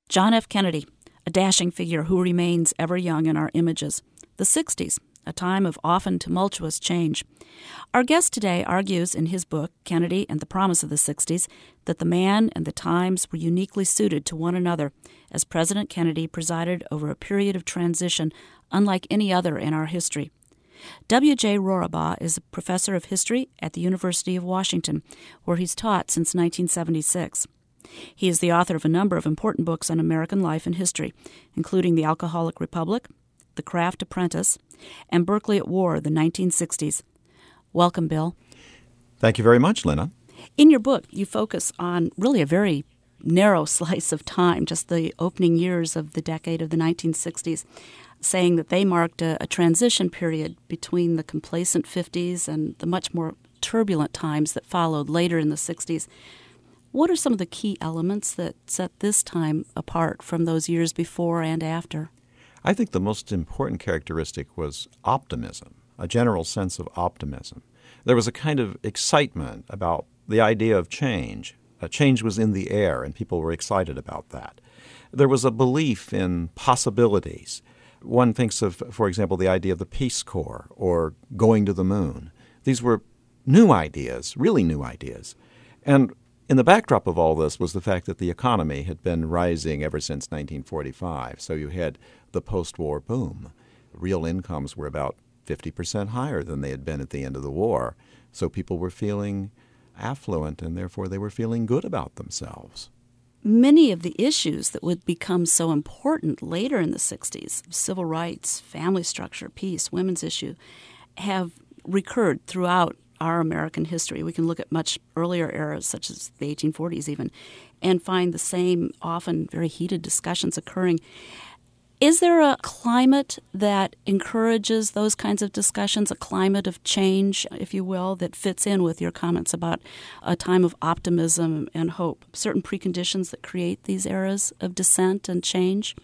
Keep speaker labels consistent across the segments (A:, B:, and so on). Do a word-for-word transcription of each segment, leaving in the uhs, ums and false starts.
A: John F. Kennedy, a dashing figure who remains ever young in our images. The sixties, a time of often tumultuous change. Our guest today argues in his book, Kennedy and the Promise of the Sixties, that the man and the times were uniquely suited to one another, as President Kennedy presided over a period of transition unlike any other in our history. W J Rorabaugh is a professor of history at the University of Washington, where he's taught since nineteen seventy-six. He is the author of a number of important books on American life and history, including The Alcoholic Republic, The Craft Apprentice, and Berkeley at War, the nineteen sixties. Welcome, Bill.
B: Thank you very much, Lena.
A: In your book, you focus on really a very narrow slice of time, just the opening years of the decade of the nineteen sixties, saying that they marked a, a transition period between the complacent fifties and the much more turbulent times that followed later in the sixties. What are some of the key elements that set this time apart from those years before and after?
B: I think the most important characteristic was optimism, a general sense of optimism. There was a kind of excitement about the idea of change. A change was in the air, and people were excited about that. There was a belief in possibilities. One thinks of, for example, the idea of the Peace Corps or going to the moon. These were new ideas, really new ideas. And in the backdrop of all this was the fact that the economy had been rising ever since nineteen forty-five. So you had the post-war boom. Real incomes were about fifty percent higher than they had been at the end of the war. So people were feeling affluent, and therefore they were feeling good about themselves.
A: Many of the issues that would become so important later in the sixties, civil rights, family structure, peace, women's issue, have recurred throughout our American history. We can look at much earlier eras, such as the eighteen forties even, and find the same often very heated discussions occurring. Is there a climate that encourages those kinds of discussions, a climate of change, if you will, that fits in with your comments about a time of optimism and hope, certain preconditions that create these eras of dissent and change?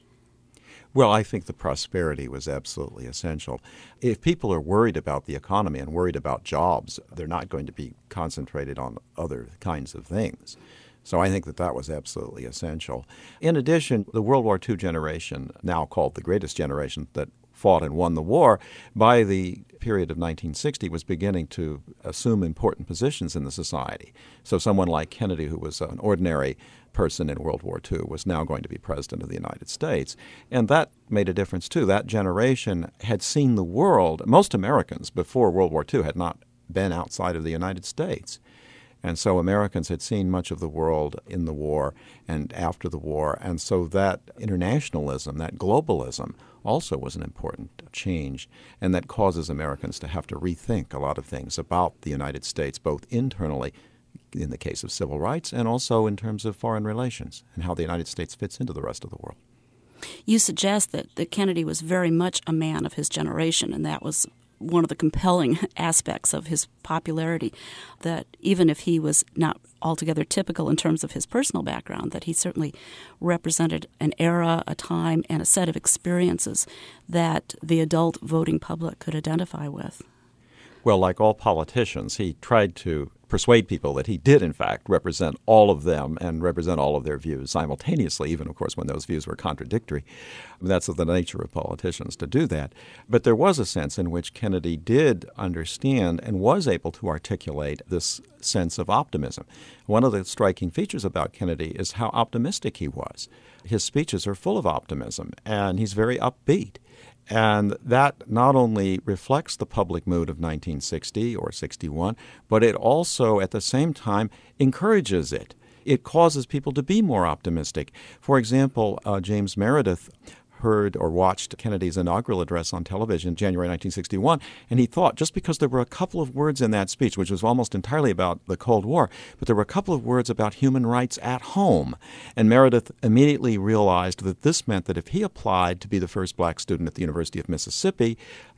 B: Well, I think the prosperity was absolutely essential. If people are worried about the economy and worried about jobs, they're not going to be concentrated on other kinds of things. So I think that that was absolutely essential. In addition, the World War Two generation, now called the greatest generation that fought and won the war, by the period of nineteen sixty was beginning to assume important positions in the society. So someone like Kennedy, who was an ordinary person in World War Two, was now going to be president of the United States. And that made a difference, too. That generation had seen the world. Most Americans before World War Two had not been outside of the United States. And so Americans had seen much of the world in the war and after the war. And so that internationalism, that globalism, also was an important change. And that causes Americans to have to rethink a lot of things about the United States, both internally, in the case of civil rights, and also in terms of foreign relations and how the United States fits into the rest of the world.
A: You suggest that, that Kennedy was very much a man of his generation, and that was one of the compelling aspects of his popularity, that even if he was not altogether typical in terms of his personal background, that he certainly represented an era, a time, and a set of experiences that the adult voting public could identify with.
B: Well, like all politicians, he tried to persuade people that he did, in fact, represent all of them and represent all of their views simultaneously, even, of course, when those views were contradictory. That's the nature of politicians to do that. But there was a sense in which Kennedy did understand and was able to articulate this sense of optimism. One of the striking features about Kennedy is how optimistic he was. His speeches are full of optimism, and he's very upbeat. And that not only reflects the public mood of nineteen sixty or sixty-one, but it also, at the same time, encourages it. It causes people to be more optimistic. For example, uh, James Meredith heard or watched Kennedy's inaugural address on television, January nineteen sixty-one, and he thought just because there were a couple of words in that speech, which was almost entirely about the Cold War, but there were a couple of words about human rights at home. And Meredith immediately realized that this meant that if he applied to be the first black student at the University of Mississippi,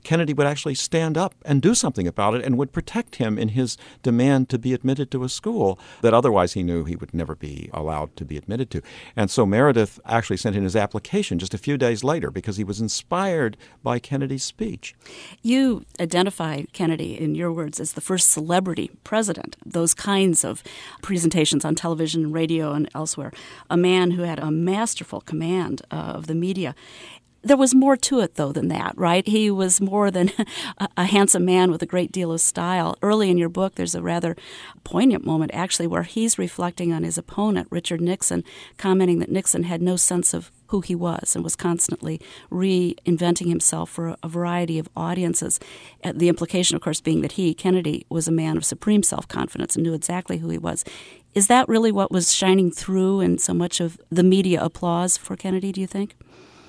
B: Kennedy would actually stand up and do something about it and would protect him in his demand to be admitted to a school that otherwise he knew he would never be allowed to be admitted to. And so Meredith actually sent in his application just a few days later because he was inspired by Kennedy's speech.
A: You identify Kennedy, in your words, as the first celebrity president. Those kinds of presentations on television and radio and elsewhere. A man who had a masterful command uh, of the media. There was more to it, though, than that, right? He was more than a, a handsome man with a great deal of style. Early in your book, there's a rather poignant moment, actually, where he's reflecting on his opponent, Richard Nixon, commenting that Nixon had no sense of who he was and was constantly reinventing himself for a, a variety of audiences. Uh, the implication, of course, being that he, Kennedy, was a man of supreme self-confidence and knew exactly who he was. Is that really what was shining through in so much of the media applause for Kennedy, do you think?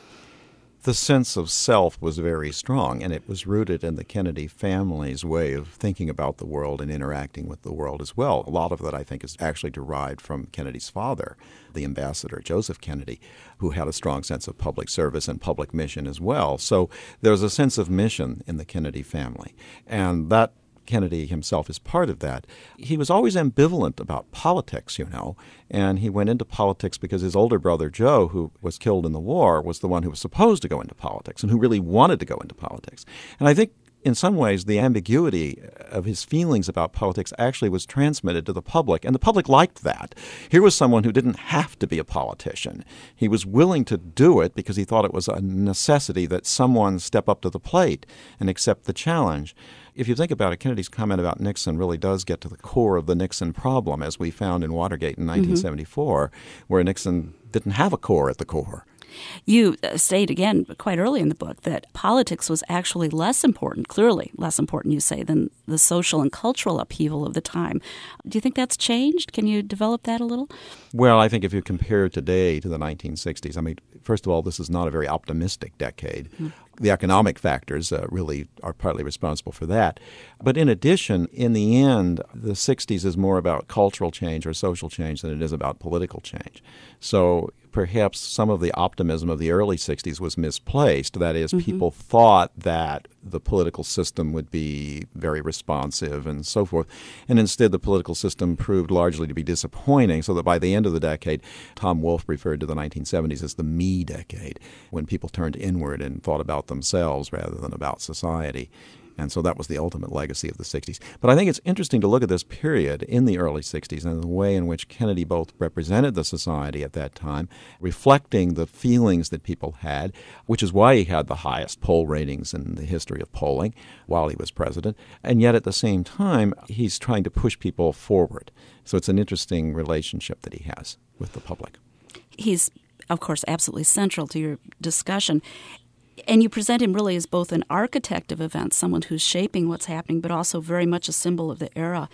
B: The sense of self was very strong, and it was rooted in the Kennedy family's way of thinking about the world and interacting with the world as well. A lot of that, I think, is actually derived from Kennedy's father, the ambassador, Joseph Kennedy, who had a strong sense of public service and public mission as well. So there's a sense of mission in the Kennedy family, and that Kennedy himself is part of that. He was always ambivalent about politics, you know, and he went into politics because his older brother, Joe, who was killed in the war, was the one who was supposed to go into politics and who really wanted to go into politics. And I think in some ways the ambiguity of his feelings about politics actually was transmitted to the public, and the public liked that. Here was someone who didn't have to be a politician. He was willing to do it because he thought it was a necessity that someone step up to the plate and accept the challenge. If you think about it, Kennedy's comment about Nixon really does get to the core of the Nixon problem, as we found in Watergate in nineteen seventy-four, mm-hmm. where Nixon didn't have a core at the core.
A: You state again quite early in the book that politics was actually less important, clearly less important, you say, than the social and cultural upheaval of the time. Do you think that's changed? Can you develop that a little?
B: Well, I think if you compare today to the nineteen sixties, I mean, first of all, this is not a very optimistic decade. Mm. The economic factors uh, really are partly responsible for that. But in addition, in the end, the sixties is more about cultural change or social change than it is about political change. So perhaps some of the optimism of the early sixties was misplaced. That is, mm-hmm. people thought that the political system would be very responsive and so forth. And instead, the political system proved largely to be disappointing, so that by the end of the decade, Tom Wolfe referred to the nineteen seventies as the me decade, when people turned inward and thought about themselves rather than about society. And so that was the ultimate legacy of the sixties. But I think it's interesting to look at this period in the early sixties and the way in which Kennedy both represented the society at that time, reflecting the feelings that people had, which is why he had the highest poll ratings in the history of polling while he was president. And yet at the same time, he's trying to push people forward. So it's an interesting relationship that he has with the public.
A: He's, of course, absolutely central to your discussion. And you present him really as both an architect of events, someone who's shaping what's happening, but also very much a symbol of the era.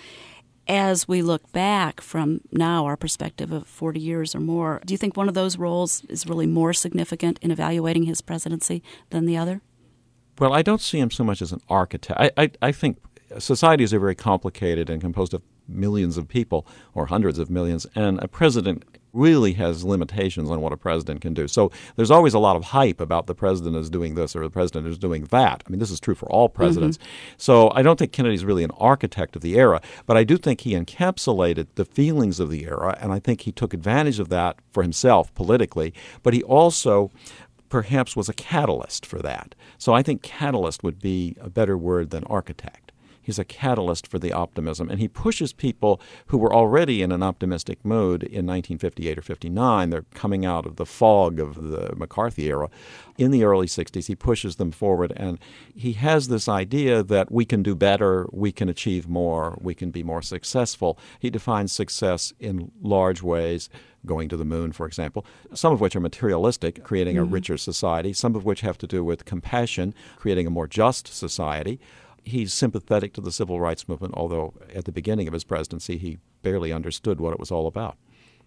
A: As we look back from now, our perspective of forty years or more, do you think one of those roles is really more significant in evaluating his presidency than the other?
B: Well, I don't see him so much as an architect. I, I, I think societies are very complicated and composed of millions of people or hundreds of millions, and a president really has limitations on what a president can do. So there's always a lot of hype about the president is doing this or the president is doing that. I mean, this is true for all presidents. Mm-hmm. So I don't think Kennedy's really an architect of the era, but I do think he encapsulated the feelings of the era, and I think he took advantage of that for himself politically, but he also perhaps was a catalyst for that. So I think catalyst would be a better word than architect. He's a catalyst for the optimism, and he pushes people who were already in an optimistic mood in nineteen fifty-eight or fifty-nine. They're coming out of the fog of the McCarthy era. In the early sixties, he pushes them forward, and he has this idea that we can do better, we can achieve more, we can be more successful. He defines success in large ways, going to the moon, for example, some of which are materialistic, creating mm-hmm. a richer society, some of which have to do with compassion, creating a more just society. He's sympathetic to the civil rights movement, although at the beginning of his presidency, he barely understood what it was all about.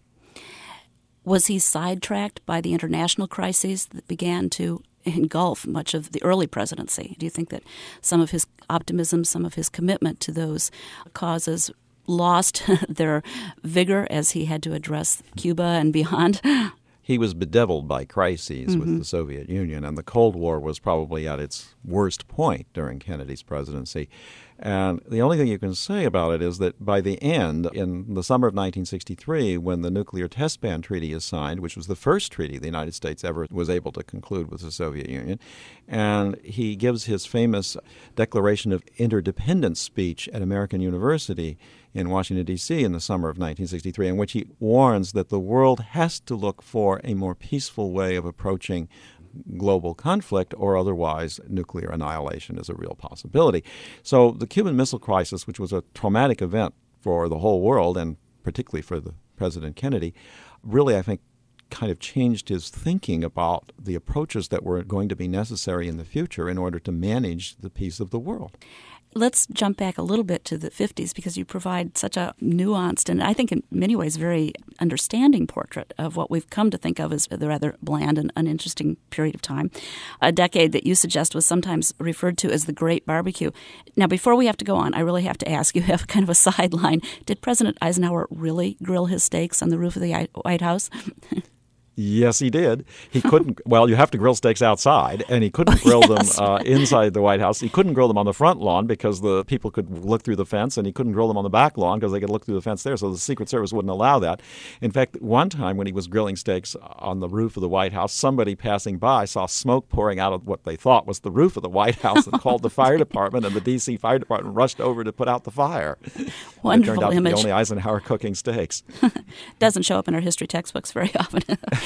A: Was he sidetracked by the international crises that began to engulf much of the early presidency? Do you think that some of his optimism, some of his commitment to those causes lost their vigor as he had to address Cuba and beyond?
B: he was bedeviled by crises
A: Mm-hmm.
B: with the Soviet Union, and the Cold War was probably at its worst point during Kennedy's presidency. And the only thing you can say about it is that by the end, in the summer of nineteen sixty-three, when the Nuclear Test Ban Treaty is signed, which was the first treaty the United States ever was able to conclude with the Soviet Union, and he gives his famous Declaration of Interdependence speech at American University in Washington, D C in the summer of nineteen sixty-three, in which he warns that the world has to look for a more peaceful way of approaching global conflict, or otherwise nuclear annihilation is a real possibility. So the Cuban Missile Crisis, which was a traumatic event for the whole world, and particularly for the President Kennedy, really, I think, kind of changed his thinking about the approaches that were going to be necessary in the future in order to manage the peace of the world.
A: Let's jump back a little bit to the fifties, because you provide such a nuanced and I think in many ways very understanding portrait of what we've come to think of as the rather bland and uninteresting period of time, a decade that you suggest was sometimes referred to as the Great Barbecue. Now, before we have to go on, I really have to ask you, have kind of a sideline. Did President Eisenhower really grill his steaks on the roof of the White House?
B: Yes, he did. He couldn't. Well, you have to grill steaks outside, and he couldn't grill
A: Yes.
B: them uh, inside the White House. He couldn't grill them on the front lawn because the people could look through the fence, and he couldn't grill them on the back lawn because they could look through the fence there. So the Secret Service wouldn't allow that. In fact, one time when he was grilling steaks on the roof of the White House, somebody passing by saw smoke pouring out of what they thought was the roof of the White House and called the fire department, and the D C fire department rushed over to put out the fire.
A: Wonderful
B: it turned out
A: image.
B: to be only Eisenhower cooking steaks.
A: Doesn't show up in our history textbooks very often.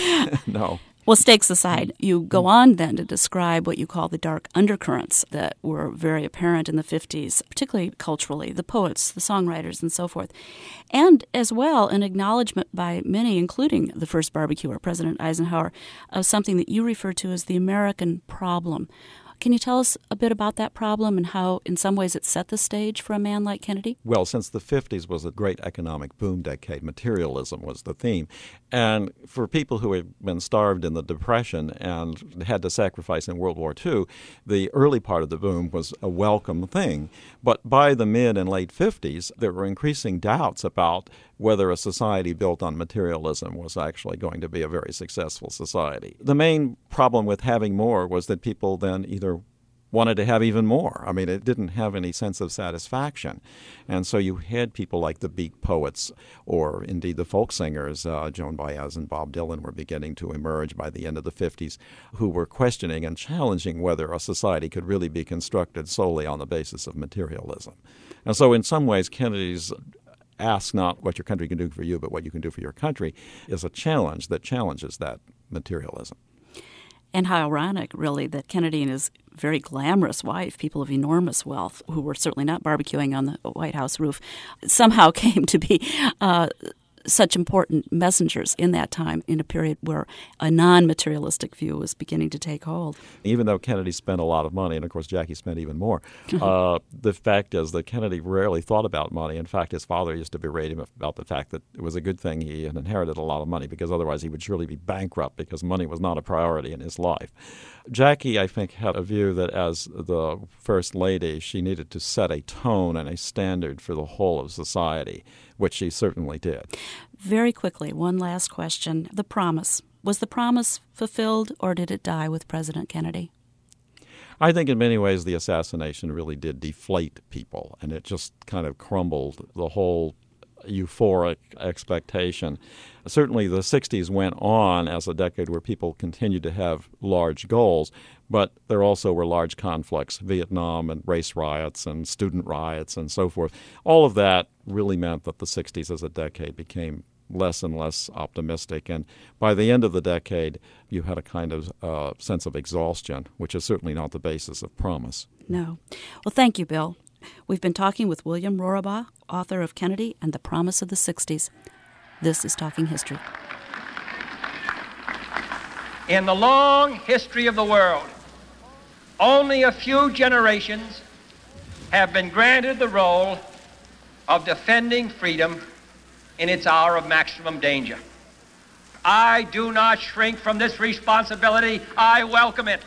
B: No.
A: Well, steaks aside, you go on then to describe what you call the dark undercurrents that were very apparent in the fifties, particularly culturally, the poets, the songwriters, and so forth. And as well, an acknowledgement by many, including the first barbecuer, President Eisenhower, of something that you refer to as the American problem. Can you tell us a bit about that problem and how, in some ways, it set the stage for a man like Kennedy?
B: Well, since the fifties was a great economic boom decade, materialism was the theme. And for people who had been starved in the Depression and had to sacrifice in World War Two, the early part of the boom was a welcome thing. But by the mid and late fifties, there were increasing doubts about whether a society built on materialism was actually going to be a very successful society. The main problem with having more was that people then either wanted to have even more. I mean, it didn't have any sense of satisfaction. And so you had people like the beat poets or indeed the folk singers, uh, Joan Baez and Bob Dylan were beginning to emerge by the end of the fifties, who were questioning and challenging whether a society could really be constructed solely on the basis of materialism. And so in some ways, Kennedy's ask not what your country can do for you, but what you can do for your country is a challenge that challenges that materialism.
A: And how ironic, really, that Kennedy and his very glamorous wife, people of enormous wealth, who were certainly not barbecuing on the White House roof, somehow came to be uh, such important messengers in that time, in a period where a non-materialistic view was beginning to take hold.
B: Even though Kennedy spent a lot of money, and of course Jackie spent even more, uh, the fact is that Kennedy rarely thought about money. In fact, his father used to berate him about the fact that it was a good thing he had inherited a lot of money, because otherwise he would surely be bankrupt, because money was not a priority in his life. Jackie, I think, had a view that as the First Lady, she needed to set a tone and a standard for the whole of society, which she certainly did.
A: Very quickly, one last question. The promise. Was the promise fulfilled, or did it die with President Kennedy?
B: I think in many ways the assassination really did deflate people, and it just kind of crumbled the whole euphoric expectation. Certainly the sixties went on as a decade where people continued to have large goals, but there also were large conflicts, Vietnam and race riots and student riots and so forth. All of that really meant that the sixties as a decade became less and less optimistic. And by the end of the decade, you had a kind of uh, sense of exhaustion, which is certainly not the basis of promise.
A: No. Well, thank you, Bill. We've been talking with William Rorabaugh, author of Kennedy and the Promise of the sixties. This is Talking History.
C: In the long history of the world, only a few generations have been granted the role of defending freedom in its hour of maximum danger. I do not shrink from this responsibility. I welcome it.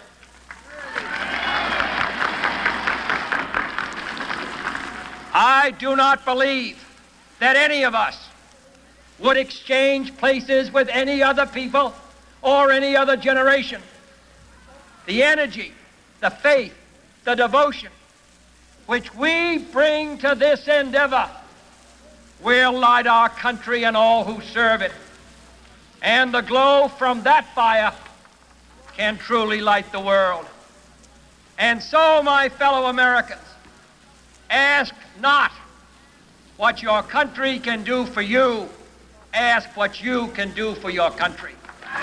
C: I do not believe that any of us would exchange places with any other people or any other generation. The energy, the faith, the devotion which we bring to this endeavor will light our country and all who serve it. And the glow from that fire can truly light the world. And so, my fellow Americans, ask not what your country can do for you. Ask what you can do for your country.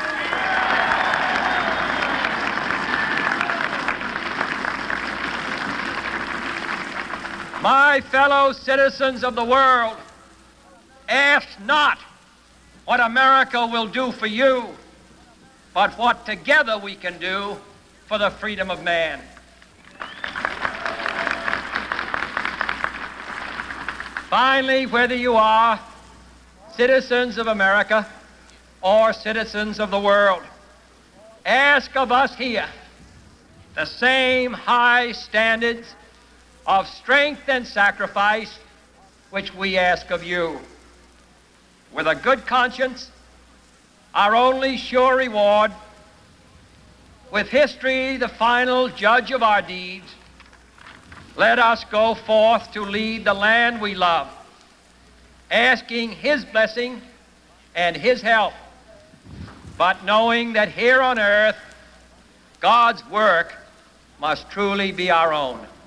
C: My fellow citizens of the world, ask not what America will do for you, but what together we can do for the freedom of man. Finally, whether you are citizens of America or citizens of the world, ask of us here the same high standards of strength and sacrifice which we ask of you. With a good conscience, our only sure reward, with history the final judge of our deeds, let us go forth to lead the land we love, asking His blessing and His help, but knowing that here on earth, God's work must truly be our own.